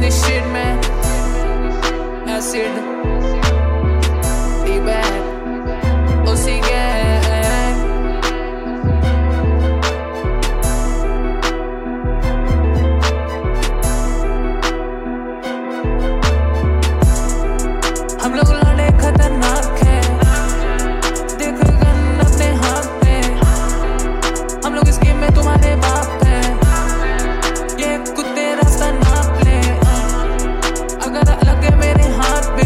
this shit, man. Acid, E-Bad, OC Gang. हम लोग लड़े खतरनाक है, देख गन अपने हाथ पे। हम लोग इस गेम में तुम्हारे बाप है, ये कुत्ते रास्ता नाप ले। अगर लगे मेरे हाथ पे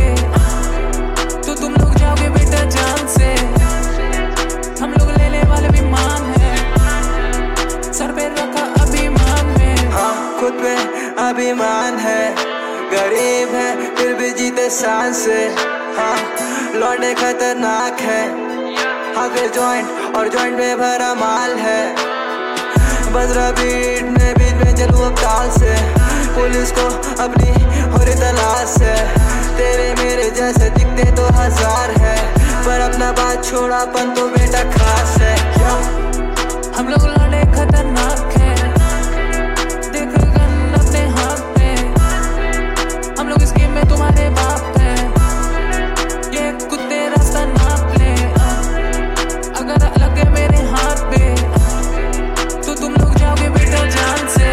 तो तुम लोग जाओगे बेटा जान से। हम लोग लेने वाले भी मान है, सर पे रखा अभिमान में। हाँ, खुद पे अभिमान है, गरीब है फिर भी जीते शान से। हाँ, लौटे खतरनाक है, हाँ फिर जॉइंट और जॉइंट में भरा माल है। बजरा बीच में चलूँ अब ताल से, पुलिस को अपनी हो रही तलाश है। तेरे मेरे जैसे दिखते तो हजार है, पर अपना बात छोड़ापन तो बेटा खास है। हम लोग लड़े खतरनाक है, देख गन अपने हाथ पे। हम लोग इस गेम में तुम्हारे बाप है, ये कुत्ते रास्ता नाप ले। अगर लगे मेरे हाथ पे तो तुम लोग जाओगे बेटा जान से।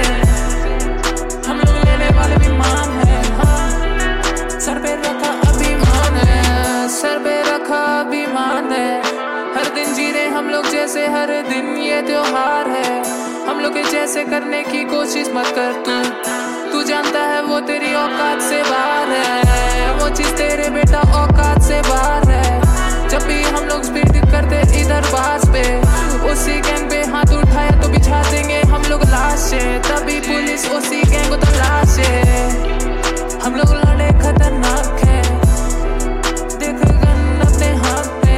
हम लोग लेने वाले भी मान है, हाँ सर पे रखा अभिमान है, सर पे रखा अभिमान है। हर दिन जी रहे हम लोग जैसे हर दिन ये त्योहार है। हम लोग के जैसे करने की कोशिश मत कर तू जानता है वो तेरी औकात से बाहर है। वो चीज तेरे बेटा औकात से बाहर है। जब भी हम लोग स्पीड करते इधर बास पे, उसी गैंग पे हाथ उठाया तो बिछा देंगे हम लोग लाशें। तभी पुलिस उसी गैंग को तलाशे। हम लोग लड़े खतरनाक है, देख गन अपने हाथ पे।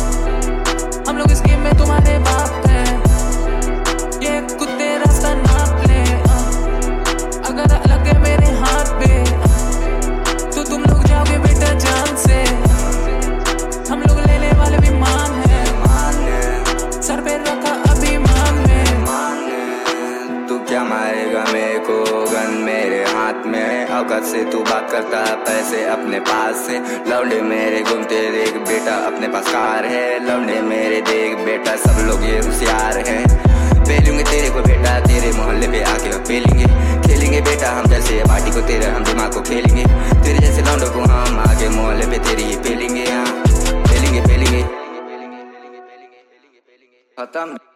हम लोग इस गेम में तुम्हारे बाप है, ये कुत्ते रास्ता नाप ले। अगर लगे मेरे हाथ पे तो तुम लोग जाओगे बेटा जान से। हम लोग लेने वाले भी मान है, सर पे रखा अभिमान में। तू क्या मारेगा मेरे को, गन मेरे हाथ में। औकात से तू बात करता है, पैसे अपने पास से। लौंडे मेरे घूमते देख बेटा, अपने पास कार है। लौंडे मेरे देख बेटा, सब लोग ये होशियार है। पेलूंगे तेरे को बेटा, तेरे मोहल्ले पे आके हम पेलेंगे। खेलेंगे बेटा हम जैसे पार्टी को, तेरे हम दिमाग को खेलेंगे। तेरे जैसे लौंडों को हम आगे मोहल्ले पे तेरी ही पेलेंगे। हाँ पेलेंगे खत्म।